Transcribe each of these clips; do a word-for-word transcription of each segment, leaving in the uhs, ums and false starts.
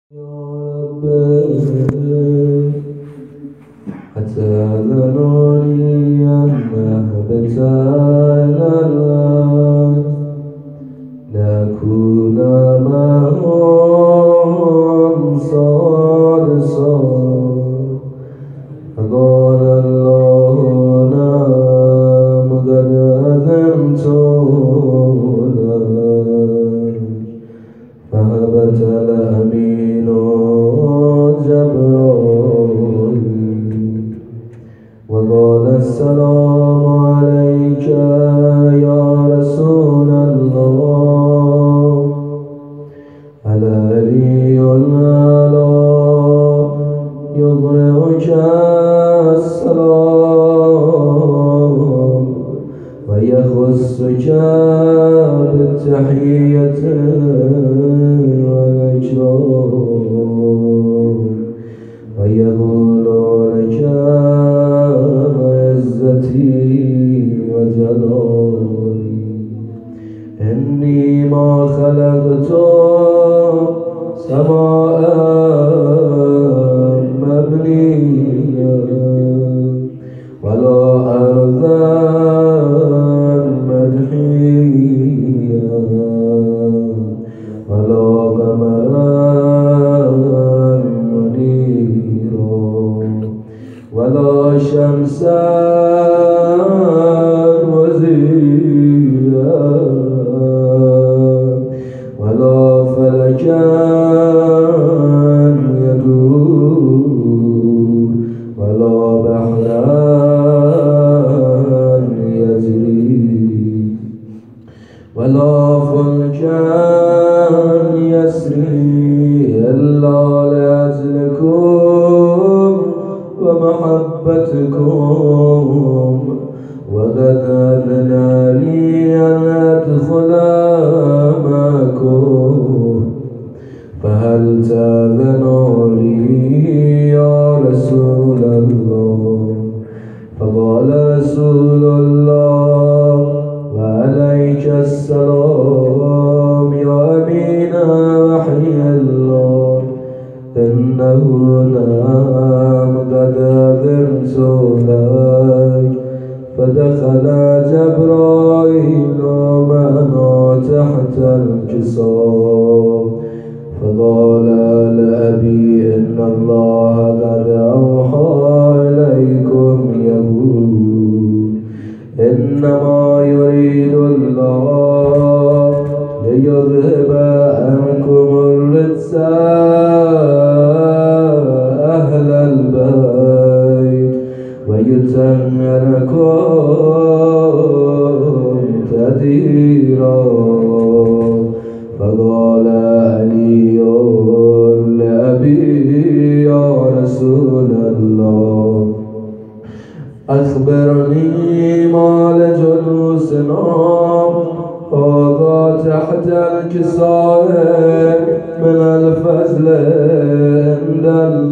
يا رب أتذرني أن أهبط إلى الأرض لأكون معهم صادصا فقال الله نعم قد أذنت لك فهبط الأمين جبرائيل وقال السلام عليك يا رسول الله العلي الأعلى يقرئك السلام ويخصك بالتحية ويقول لك عزتي وجلالي إني ما خلقت سماء مبنية ولا أرضا مدحية ولا قمرا ولا شمسا وزيرا ولا فلكا يدور ولا بحرا يجري ولا فلكا يسري إلا لأجلكم ومحبتكم وقد أذن لي أن أدخل معكم فهل تأذنوا لي يا رسول الله فقال رسول الله وعليك السلام يا أمين وحي الله إنه نعم قد أذنت لك فدخل جبرائيل معنا تحت الكساء فقال لأبي إن الله قد أوحى إليكم يقول إنما يريد الله ليذهب عنكم الرجس أهل البيت ويطهركم تطهيرا فقال علي لأبي يا رسول الله أخبرني ما لجلوسنا هذا تحت الكساء من الفضل عند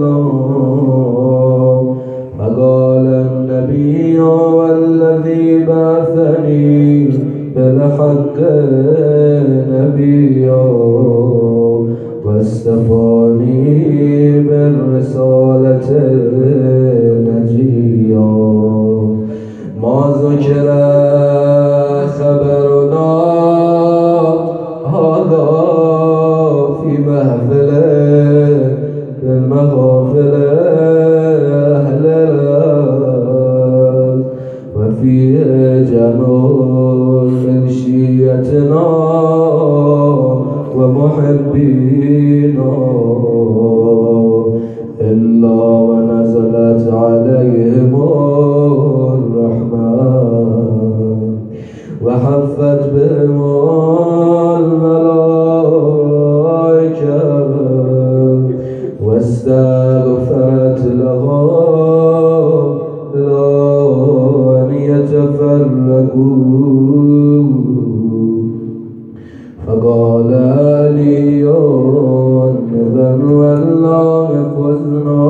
الله فقال النبي والذي بعثني بالحق نبيا واصطفاني بالرسالة نجيا ما ذكر خبرنا هذا في محفل بالمغافل أهل الأرض وفيه جمال من شيعتنا ومحبينا إلا ونزلت عليهم الرحمة وحفت بهم الملائكة واستغفرت لهم لا أن يتفرقوا فقال علي إذن والله فزنا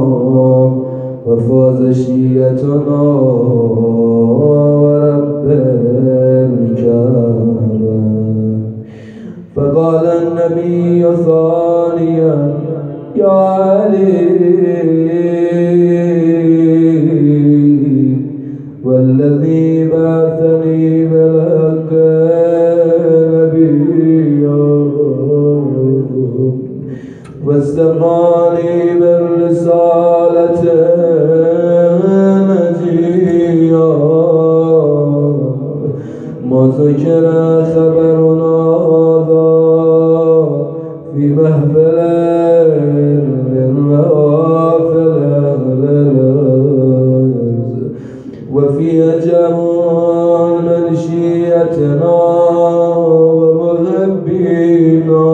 وفاز شيعتنا ورب الكعبة فقال النبي ثانيا يا علي والذي بعثني بلغك نبيا واستفاني بالرسالة نجيا ما ذكر خبر هذا في محفل من محافل أهل الأرض وفي جمال من شيعتنا ومحبينا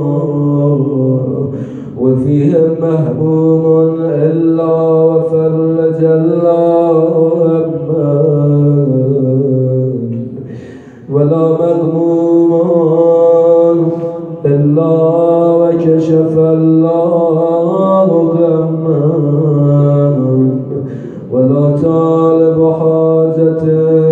وفيهم محبوب إلا وفرج الله همّا ولا مغموم إلا وكشف الله غمّا ولا طالب حاجة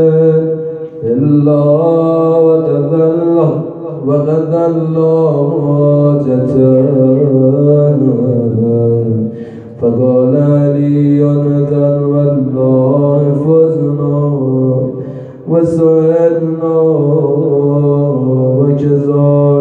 إلا وقضى الله وقضى الله حاجته فقال علي ذا والله فزنا وسعدنا وكذا